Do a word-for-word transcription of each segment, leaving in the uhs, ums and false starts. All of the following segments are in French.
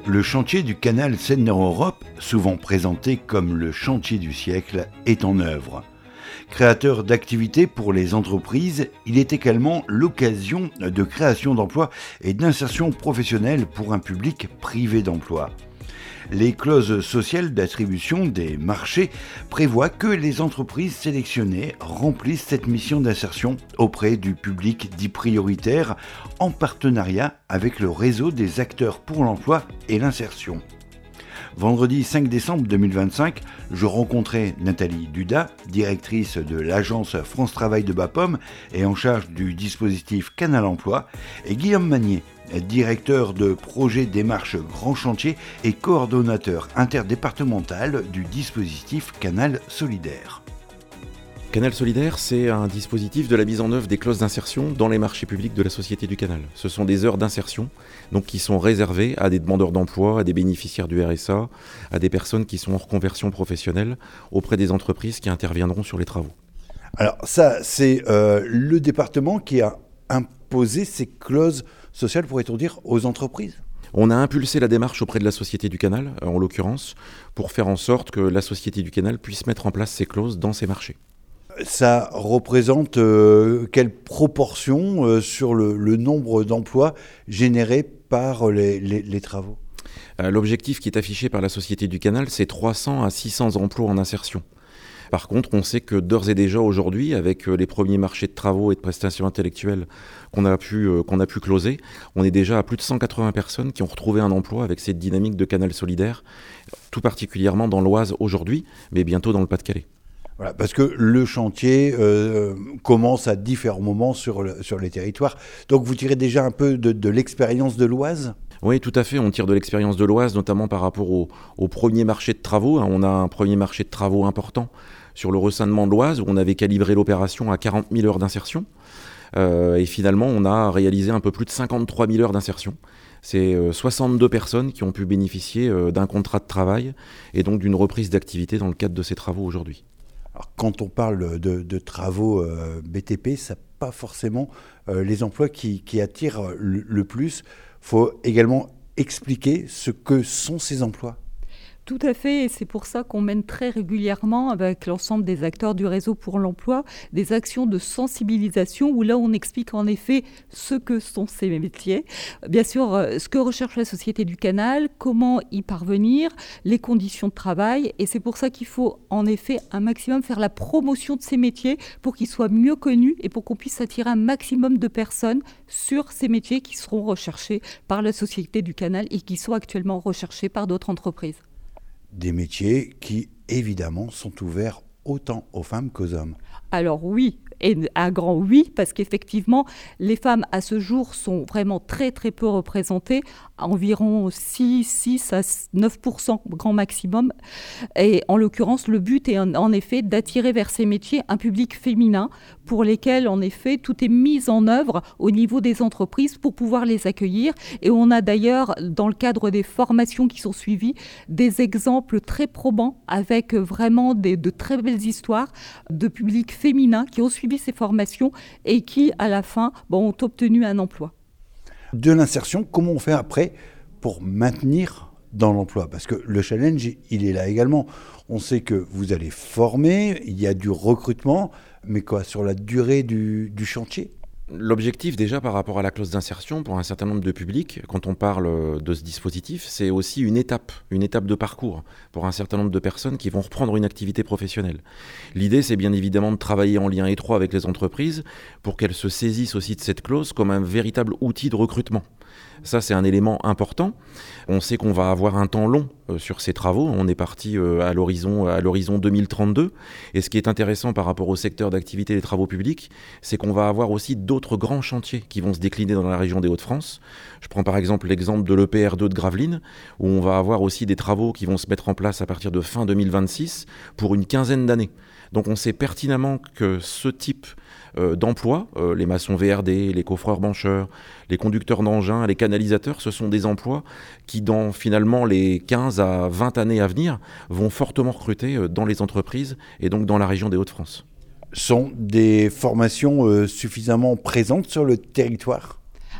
Le chantier du canal Seine-Nord-Europe, souvent présenté comme le chantier du siècle, est en œuvre. Créateur d'activités pour les entreprises, il est également l'occasion de création d'emplois et d'insertion professionnelle pour un public privé d'emploi. Les clauses sociales d'attribution des marchés prévoient que les entreprises sélectionnées remplissent cette mission d'insertion auprès du public dit prioritaire en partenariat avec le réseau des acteurs pour l'emploi et l'insertion. Vendredi cinq décembre deux mille vingt-cinq, je rencontrais Nathalie Duda, directrice de l'agence France Travail de Bapaume et en charge du dispositif Canal Emploi, et Guillaume Magnier, directeur de projet démarche Grand Chantier et coordonnateur interdépartemental du dispositif Canal Solidaire. Canal Solidaire, c'est un dispositif de la mise en œuvre des clauses d'insertion dans les marchés publics de la Société du Canal. Ce sont des heures d'insertion donc, qui sont réservées à des demandeurs d'emploi, à des bénéficiaires du R S A, à des personnes qui sont en reconversion professionnelle auprès des entreprises qui interviendront sur les travaux. Alors ça, c'est euh, le département qui a imposé ces clauses sociales, pourrait-on dire, aux entreprises ? On a impulsé la démarche auprès de la Société du Canal, en l'occurrence, pour faire en sorte que la Société du Canal puisse mettre en place ces clauses dans ses marchés. Ça représente euh, quelle proportion euh, sur le, le nombre d'emplois générés par les, les, les travaux ? euh, L'objectif qui est affiché par la Société du Canal, c'est trois cents à six cents emplois en insertion. Par contre, on sait que d'ores et déjà aujourd'hui, avec les premiers marchés de travaux et de prestations intellectuelles qu'on a pu, euh, qu'on a pu closer, on est déjà à plus de cent quatre-vingts personnes qui ont retrouvé un emploi avec cette dynamique de Canal Solidaire, tout particulièrement dans l'Oise aujourd'hui, mais bientôt dans le Pas-de-Calais. Voilà, parce que le chantier euh, commence à différents moments sur, le, sur les territoires. Donc vous tirez déjà un peu de, de l'expérience de l'Oise ? Oui, tout à fait. On tire de l'expérience de l'Oise, notamment par rapport au, au premier marché de travaux. On a un premier marché de travaux important sur le ressainement de l'Oise, où on avait calibré l'opération à quarante mille heures d'insertion. Euh, et finalement, on a réalisé un peu plus de cinquante-trois mille heures d'insertion. C'est euh, soixante-deux personnes qui ont pu bénéficier euh, d'un contrat de travail et donc d'une reprise d'activité dans le cadre de ces travaux aujourd'hui. Alors, quand on parle de, de travaux euh, B T P, ce n'est pas forcément euh, les emplois qui, qui attirent le, le plus. Il faut également expliquer ce que sont ces emplois. Tout à fait, et c'est pour ça qu'on mène très régulièrement avec l'ensemble des acteurs du réseau pour l'emploi des actions de sensibilisation où là on explique en effet ce que sont ces métiers, bien sûr ce que recherche la Société du Canal, comment y parvenir, les conditions de travail, et c'est pour ça qu'il faut en effet un maximum faire la promotion de ces métiers pour qu'ils soient mieux connus et pour qu'on puisse attirer un maximum de personnes sur ces métiers qui seront recherchés par la Société du Canal et qui sont actuellement recherchés par d'autres entreprises. Des métiers qui, évidemment, sont ouverts autant aux femmes qu'aux hommes. Alors oui, et un grand oui, parce qu'effectivement, les femmes à ce jour sont vraiment très très peu représentées, environ six, six à neuf pour cent grand maximum. Et en l'occurrence, le but est en, en effet d'attirer vers ces métiers un public féminin pour lesquels en effet tout est mis en œuvre au niveau des entreprises pour pouvoir les accueillir. Et on a d'ailleurs, dans le cadre des formations qui sont suivies, des exemples très probants avec vraiment des, de très belles histoires de publics féminins qui ont suivi ces formations et qui, à la fin, bon, ont obtenu un emploi. De l'insertion, comment on fait après pour maintenir dans l'emploi ? Parce que le challenge, il est là également. On sait que vous allez former, il y a du recrutement, mais quoi, sur la durée du, du chantier ? L'objectif déjà par rapport à la clause d'insertion pour un certain nombre de publics, quand on parle de ce dispositif, c'est aussi une étape, une étape de parcours pour un certain nombre de personnes qui vont reprendre une activité professionnelle. L'idée, c'est bien évidemment de travailler en lien étroit avec les entreprises pour qu'elles se saisissent aussi de cette clause comme un véritable outil de recrutement. Ça, c'est un élément important. On sait qu'on va avoir un temps long euh, sur ces travaux. On est parti euh, à l'horizon, à l'horizon deux mille trente-deux. Et ce qui est intéressant par rapport au secteur d'activité des travaux publics, c'est qu'on va avoir aussi d'autres grands chantiers qui vont se décliner dans la région des Hauts-de-France. Je prends par exemple l'exemple de l'E P R deux de Gravelines, où on va avoir aussi des travaux qui vont se mettre en place à partir de fin deux mille vingt-six pour une quinzaine d'années. Donc on sait pertinemment que ce type euh, d'emploi, euh, les maçons V R D, les coffreurs bancheurs, les conducteurs d'engins, les canalisateurs, ce sont des emplois qui dans finalement les quinze à vingt années à venir vont fortement recruter euh, dans les entreprises et donc dans la région des Hauts-de-France. Sont des formations euh, suffisamment présentes sur le territoire ?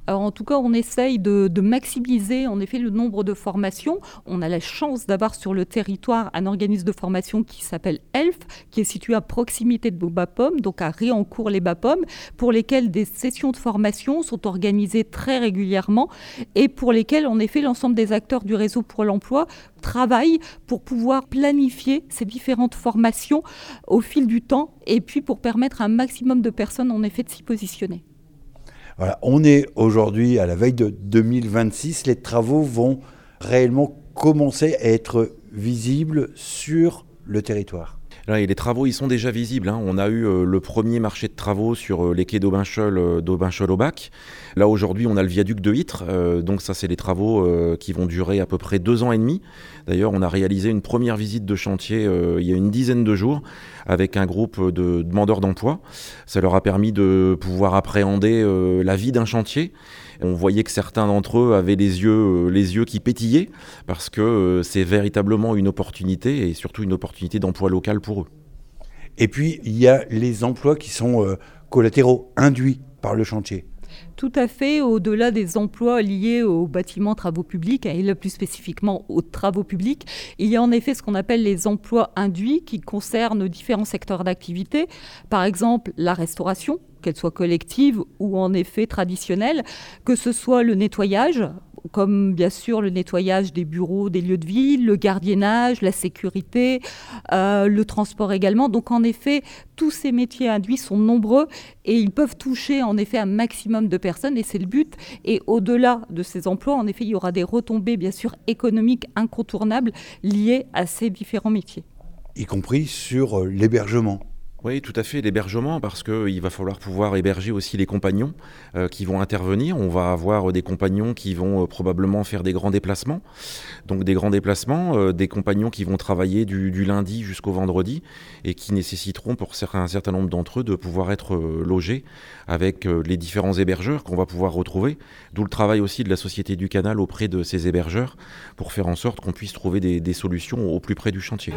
Alors, en tout cas, on essaye de, de maximiser en effet le nombre de formations. On a la chance d'avoir sur le territoire un organisme de formation qui s'appelle E L F, qui est situé à proximité de Bapaume, donc à Riancourt-les-Bapaumes, pour lesquels des sessions de formation sont organisées très régulièrement et pour lesquelles, en effet, l'ensemble des acteurs du réseau pour l'emploi travaillent pour pouvoir planifier ces différentes formations au fil du temps et puis pour permettre à un maximum de personnes, en effet, de s'y positionner. Voilà, on est aujourd'hui à la veille de deux mille vingt-six. Les travaux vont réellement commencer à être visibles sur le territoire. Là, et les travaux, ils sont déjà visibles. Hein. On a eu euh, le premier marché de travaux sur euh, les quais d'Aubincheul, euh, d'Aubincheul-au-Bac. Là, aujourd'hui, on a le viaduc de Ytre. Euh, donc ça, c'est les travaux euh, qui vont durer à peu près deux ans et demi. D'ailleurs, on a réalisé une première visite de chantier euh, il y a une dizaine de jours avec un groupe de demandeurs d'emploi. Ça leur a permis de pouvoir appréhender euh, la vie d'un chantier. On voyait que certains d'entre eux avaient les yeux, euh, les yeux qui pétillaient parce que euh, c'est véritablement une opportunité et surtout une opportunité d'emploi local pour eux. Et puis, il y a les emplois qui sont euh, collatéraux, induits par le chantier. Tout à fait, au-delà des emplois liés aux bâtiments travaux publics, et là plus spécifiquement aux travaux publics, il y a en effet ce qu'on appelle les emplois induits qui concernent différents secteurs d'activité. Par exemple, la restauration, qu'elle soit collective ou en effet traditionnelle, que ce soit le nettoyage, comme bien sûr le nettoyage des bureaux, des lieux de vie, le gardiennage, la sécurité, euh, le transport également. Donc en effet, tous ces métiers induits sont nombreux et ils peuvent toucher en effet un maximum de personnes et c'est le but. Et au-delà de ces emplois, en effet, il y aura des retombées bien sûr économiques incontournables liées à ces différents métiers. Y compris sur euh, l'hébergement. Oui, tout à fait, l'hébergement, parce qu'il va falloir pouvoir héberger aussi les compagnons euh, qui vont intervenir. On va avoir des compagnons qui vont euh, probablement faire des grands déplacements. Donc des grands déplacements, euh, des compagnons qui vont travailler du, du lundi jusqu'au vendredi et qui nécessiteront pour un certain nombre d'entre eux de pouvoir être euh, logés avec euh, les différents hébergeurs qu'on va pouvoir retrouver. D'où le travail aussi de la Société du Canal auprès de ces hébergeurs pour faire en sorte qu'on puisse trouver des, des solutions au plus près du chantier.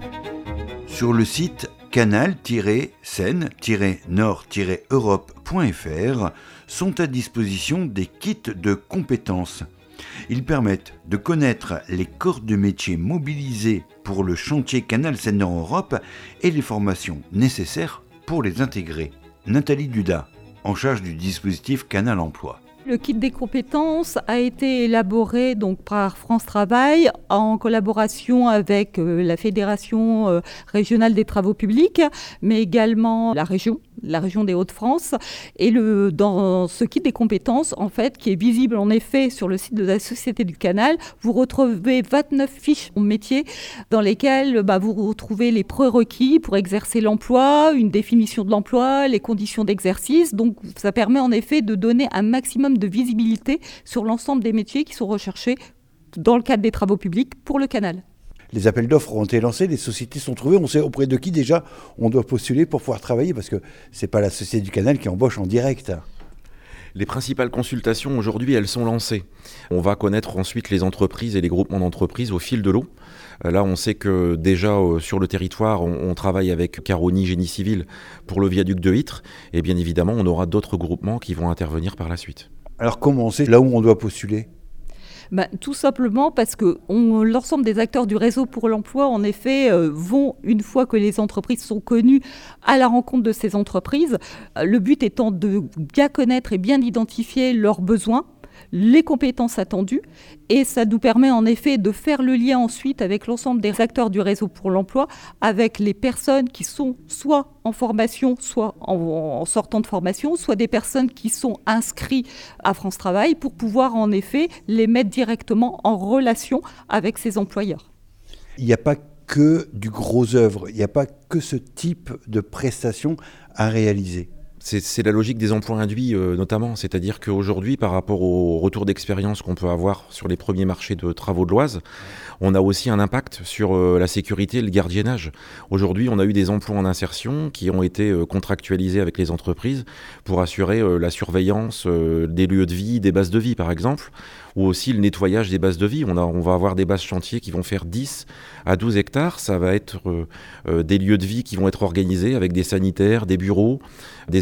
Sur le site canal seine nord europe point f r sont à disposition des kits de compétences. Ils permettent de connaître les corps de métier mobilisés pour le chantier Canal Seine-Nord Europe et les formations nécessaires pour les intégrer. Nathalie Duda, en charge du dispositif Canal Emploi. Le kit des compétences a été élaboré donc par France Travail en collaboration avec euh, la Fédération euh, régionale des travaux publics, mais également la région, la région des Hauts-de-France. Et le, dans ce kit des compétences, en fait, qui est visible en effet sur le site de la Société du Canal, vous retrouvez vingt-neuf fiches métiers dans lesquelles bah, vous retrouvez les prérequis pour exercer l'emploi, une définition de l'emploi, les conditions d'exercice. Donc ça permet en effet de donner un maximum de visibilité sur l'ensemble des métiers qui sont recherchés dans le cadre des travaux publics pour le canal. Les appels d'offres ont été lancés, les sociétés sont trouvées, on sait auprès de qui déjà on doit postuler pour pouvoir travailler parce que c'est pas la Société du Canal qui embauche en direct. Les principales consultations aujourd'hui, elles sont lancées. On va connaître ensuite les entreprises et les groupements d'entreprises au fil de l'eau. Là, on sait que déjà euh, sur le territoire, on, on travaille avec Caroni Génie Civil pour le viaduc de Ytre. Et bien évidemment, on aura d'autres groupements qui vont intervenir par la suite. Alors comment on sait là où on doit postuler ? Ben, tout simplement parce que on, l'ensemble des acteurs du réseau pour l'emploi, en effet, euh, vont, une fois que les entreprises sont connues, à la rencontre de ces entreprises. Euh, le but étant de bien connaître et bien identifier leurs besoins, les compétences attendues, et ça nous permet en effet de faire le lien ensuite avec l'ensemble des acteurs du réseau pour l'emploi, avec les personnes qui sont soit en formation, soit en, en sortant de formation, soit des personnes qui sont inscrites à France Travail pour pouvoir en effet les mettre directement en relation avec ces employeurs. Il n'y a pas que du gros œuvre, il n'y a pas que ce type de prestations à réaliser. C'est, c'est la logique des emplois induits euh, notamment, c'est-à-dire qu'aujourd'hui, par rapport au retour d'expérience qu'on peut avoir sur les premiers marchés de travaux de l'Oise, on a aussi un impact sur euh, la sécurité et le gardiennage. Aujourd'hui, on a eu des emplois en insertion qui ont été euh, contractualisés avec les entreprises pour assurer euh, la surveillance euh, des lieux de vie, des bases de vie par exemple, ou aussi le nettoyage des bases de vie. On, a, on va avoir des bases chantiers qui vont faire dix à douze hectares. Ça va être euh, euh, des lieux de vie qui vont être organisés avec des sanitaires, des bureaux, des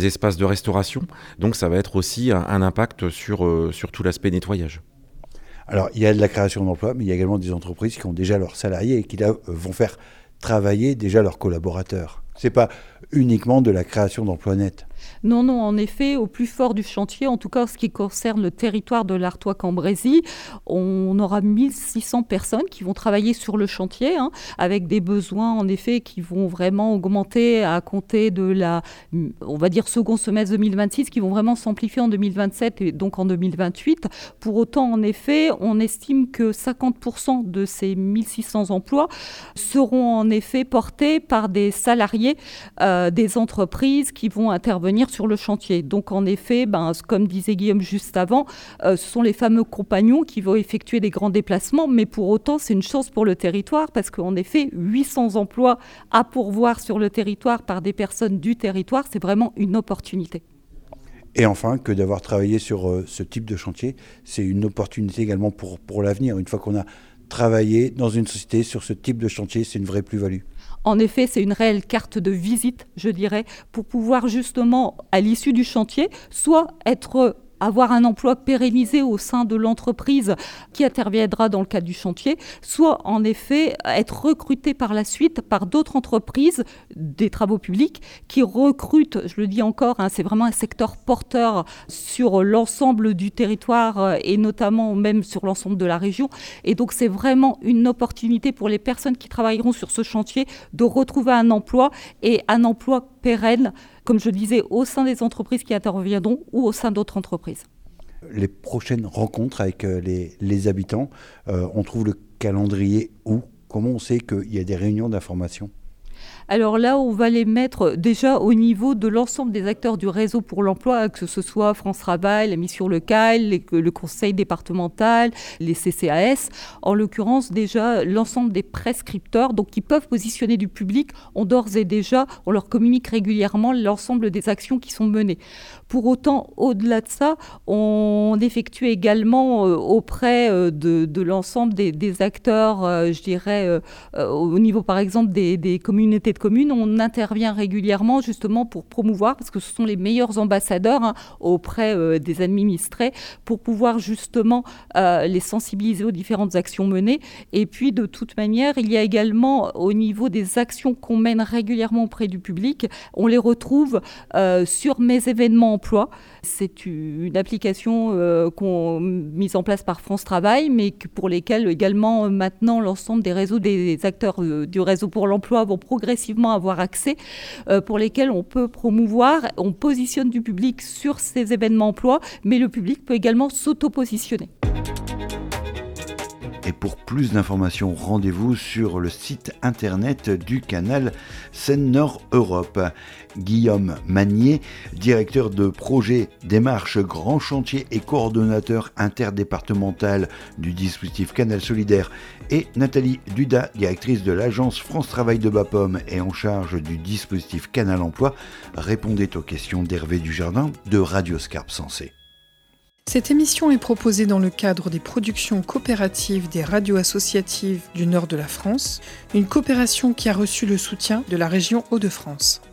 espaces de restauration. Donc ça va être aussi un, un impact sur, euh, sur tout l'aspect nettoyage. Alors, il y a de la création d'emplois, mais il y a également des entreprises qui ont déjà leurs salariés et qui là, vont faire travailler déjà leurs collaborateurs. Ce n'est pas uniquement de la création d'emplois nets. Non, non, en effet, au plus fort du chantier, en tout cas en ce qui concerne le territoire de l'Artois-Cambrésis, on aura mille six cents personnes qui vont travailler sur le chantier, hein, avec des besoins en effet qui vont vraiment augmenter à compter de la, on va dire, second semestre deux mille vingt-six, qui vont vraiment s'amplifier en deux mille vingt-sept et donc en deux mille vingt-huit. Pour autant, en effet, on estime que cinquante pour cent de ces mille six cents emplois seront en effet portés par des salariés euh, des entreprises qui vont intervenir sur le chantier. Donc en effet, ben, comme disait Guillaume juste avant, euh, ce sont les fameux compagnons qui vont effectuer des grands déplacements, mais pour autant c'est une chance pour le territoire parce qu'en effet huit cents emplois à pourvoir sur le territoire par des personnes du territoire, c'est vraiment une opportunité. Et enfin, que d'avoir travaillé sur euh, ce type de chantier, c'est une opportunité également pour, pour l'avenir. Une fois qu'on a travaillé dans une société sur ce type de chantier, c'est une vraie plus-value. En effet, c'est une réelle carte de visite, je dirais, pour pouvoir justement, à l'issue du chantier, soit être... avoir un emploi pérennisé au sein de l'entreprise qui interviendra dans le cadre du chantier, soit en effet être recruté par la suite par d'autres entreprises des travaux publics qui recrutent, je le dis encore, hein, c'est vraiment un secteur porteur sur l'ensemble du territoire et notamment même sur l'ensemble de la région. Et donc c'est vraiment une opportunité pour les personnes qui travailleront sur ce chantier de retrouver un emploi et un emploi pérenne, comme je disais, au sein des entreprises qui interviendront ou au sein d'autres entreprises. Les prochaines rencontres avec les, les habitants, euh, on trouve le calendrier où ? Comment on sait qu'il y a des réunions d'information ? Alors là, on va les mettre déjà au niveau de l'ensemble des acteurs du réseau pour l'emploi, que ce soit France Travail, la mission locale, les, le conseil départemental, les C C A S. En l'occurrence, déjà, l'ensemble des prescripteurs, donc qui peuvent positionner du public, ont d'ores et déjà, on leur communique régulièrement l'ensemble des actions qui sont menées. Pour autant, au-delà de ça, on effectue également euh, auprès euh, de, de l'ensemble des, des acteurs, euh, je dirais, euh, euh, au niveau par exemple des, des communautés de communes, on intervient régulièrement justement pour promouvoir, parce que ce sont les meilleurs ambassadeurs hein, auprès euh, des administrés, pour pouvoir justement euh, les sensibiliser aux différentes actions menées. Et puis de toute manière, il y a également au niveau des actions qu'on mène régulièrement auprès du public, on les retrouve euh, sur Mes événements emploi. C'est une application euh, qu'on, mise en place par France Travail, mais que, pour lesquelles également euh, maintenant l'ensemble des réseaux des acteurs euh, du réseau pour l'emploi vont progressivement avoir accès, euh, pour lesquels on peut promouvoir, on positionne du public sur ces événements emploi, mais le public peut également s'auto-positionner. Et pour plus d'informations, rendez-vous sur le site internet du canal Seine-Nord Europe. Guillaume Magnier, directeur de projet Démarche Grand Chantier et coordonnateur interdépartemental du dispositif Canal Solidaire, et Nathalie Duda, directrice de l'agence France Travail de Bapaume et en charge du dispositif Canal Emploi, répondaient aux questions d'Hervé Dujardin de Radio Scarpe Sensée. Cette émission est proposée dans le cadre des productions coopératives des radios associatives du nord de la France, une coopération qui a reçu le soutien de la région Hauts-de-France.